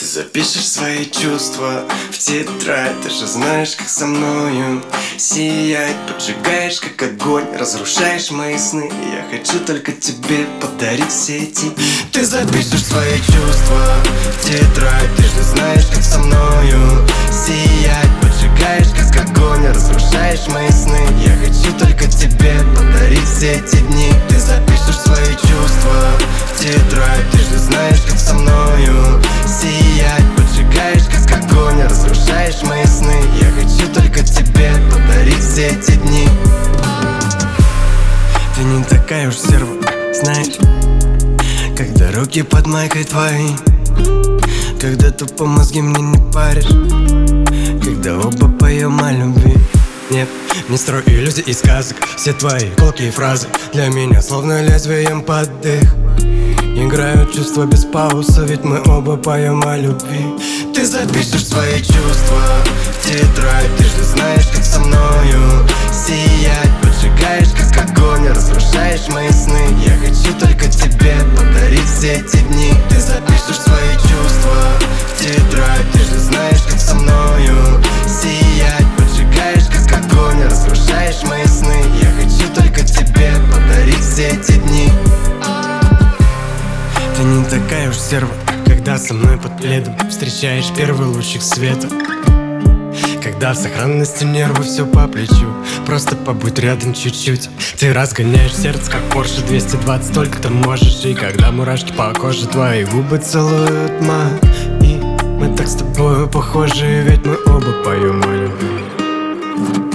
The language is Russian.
Ты запишешь свои чувства в тетрадь. Ты же знаешь, как со мною сиять. Поджигаешь, как огонь, разрушаешь мои сны. И я хочу только тебе подарить все эти. Ты запишешь свои чувства в тетрадь. Ты же знаешь, как со мною сиять. Поджигаешь, как огонь, разрушаешь мои сны. Я хочу только тебе подарить все эти дни. Ты запишешь свои чувства в тетрадь. Ты же знаешь, как со мною сиять. Поджигаешь, как огонь, разрушаешь мои сны. Я хочу только тебе подарить все эти дни. Ты не такая уж стерва, знаешь, когда руки под майкой твои, когда тупо мозги мне не паришь, когда оба поем о любви. Нет, не строй иллюзий и сказок. Все твои колкие фразы для меня словно лезвием под дых. Играют чувства без паузы, ведь мы оба поем о любви. Ты запишешь свои чувства в тетрадь. Ты же знаешь, как со мною сиять. Поджигаешь, как огонь, разрушаешь мои сны. Я хочу только тебе подарить все эти дни. Ты запишешь свои чувства в тетрадь. Ты же знаешь, как со мною сиять. Поджигаешь, как огонь, разрушаешь мои сны. Я хочу только тебе подарить все эти дни. Ты не такая уж стерва, когда со мной под пледом встречаешь первый лучик света. Когда в сохранности нервы все по плечу, просто побудь рядом чуть-чуть. Ты разгоняешь сердце, как Porsche 220, только ты можешь. И когда мурашки по коже твои губы целуют мои, мы так с тобою похожи, ведь мы оба поем о любви.